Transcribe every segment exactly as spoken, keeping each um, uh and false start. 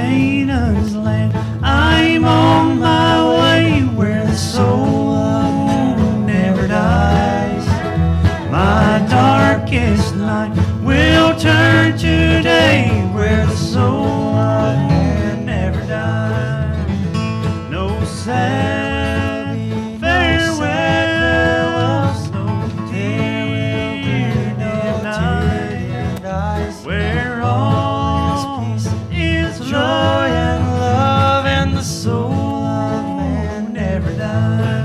Canaan's land. I'm on my way where the soul of man never dies. My darkest night will turn to day where the soul of man never dies. No sad farewells, no tear dim night, where all is joy and love and the soul of man never dies.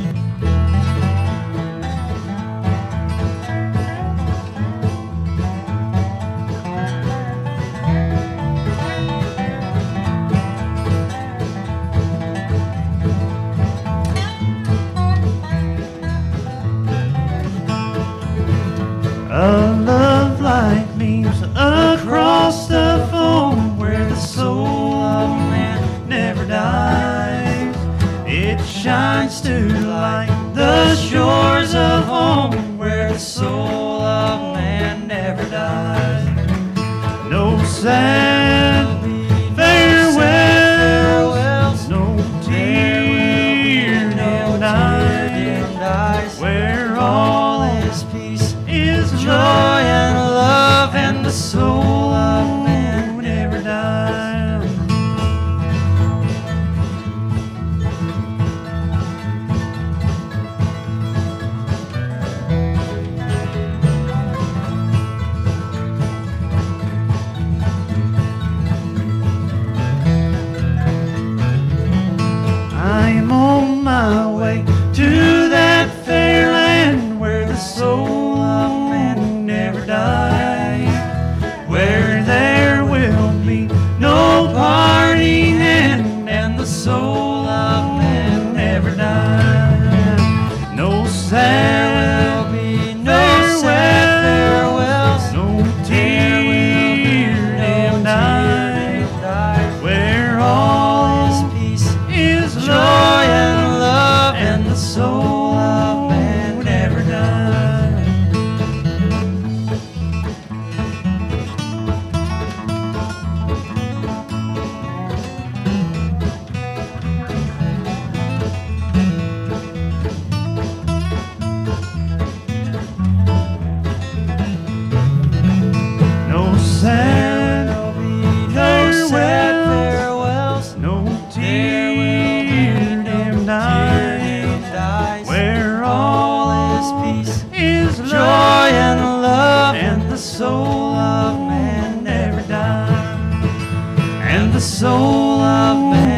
A love light beams across the foam where the soul of man never dies. It shines to light the shores of home where the soul of man never dies. No sad farewells, no tear dim night, where all is peace is joy and love and the soul of man never dies. I'm on my way to that fair land where the soul of man never dies, where there will be no parting end and the soul of man never dies. No sad will be no sad farewells, no tear dim night, where all is peace is joy and love and the soul of man never dies. No sad, no sad farewells, no tear dim night, where all is peace is joy and love and the soul of man never dies, and the soul of man